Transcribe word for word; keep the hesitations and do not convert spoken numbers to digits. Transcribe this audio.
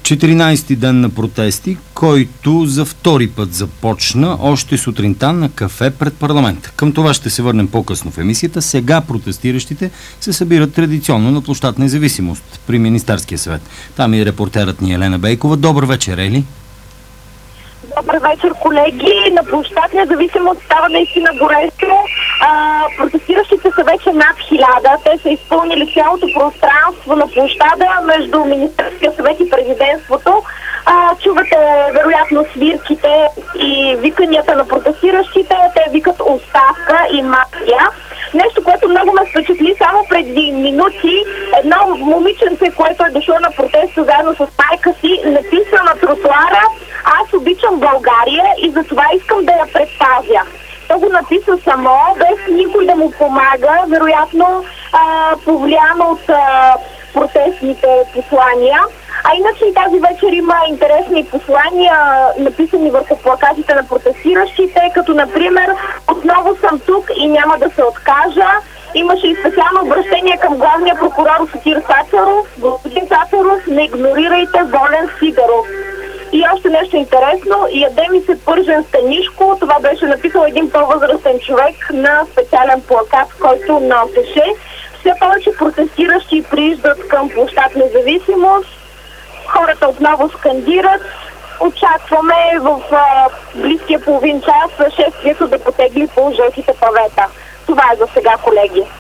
четиринайсети ден на протести, който за втори път започна още сутринта на кафе пред парламент. Към това ще се върнем по-късно в емисията. Сега протестиращите се събират традиционно на площад Независимост при Министерския съвет. Там и репортерът ни Елена Бейкова. Добър вечер, Ели! Добър вечер, колеги! На площад Независимост става наистина горещо. А, протестиращите са вече над хиляда. Те са изпълнили цялото пространство на площада между Министерския съвет и президентството. А, чувате вероятно свирките и виканията на протестиращите. Те викат оставка и мафия. Нещо, което много ме впечатли, само преди минути едно момиченце, което е дошло на протеста заедно с майка си, написа на тротуара: "Аз обичам България и затова искам да я предпазя." То го написа само, без никой да му помага, вероятно а, повлияно от а, протестните послания. А иначе и тази вечер има интересни послания, написани върху плакатите на протестиращите, като например: "Отново съм тук и няма да се откажа." Имаше и специално обращение към главния прокурор Сотир Цацаров: "Господин Цацаров, не игнорирайте Волен Сидеров." И още нещо интересно: "Яде ми се пържен станишко." Това беше написал един по-възрастен човек на специален плакат, който носеше. Все повече протестиращи прииждат към площад Независимост. Хората отново скандират. Очакваме в а, близкия половин час шествието да потегли по жълтите павета. Това е за сега, колеги.